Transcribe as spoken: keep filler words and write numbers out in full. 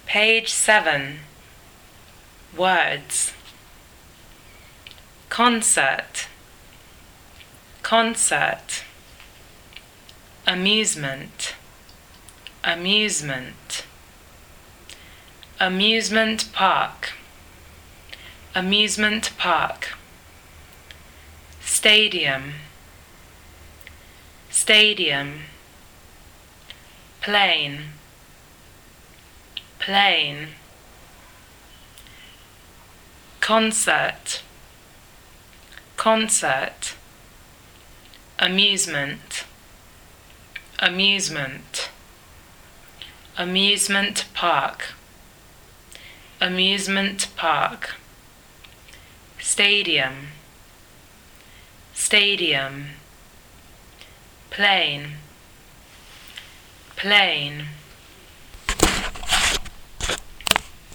Page seven. Words. Concert, concert. Amusement, amusement. Amusement park, amusement park. Stadium, stadium. Plane, plane. Concert, concert. Amusement, amusement. Amusement park, amusement park. Stadium, stadium. Plane, plane.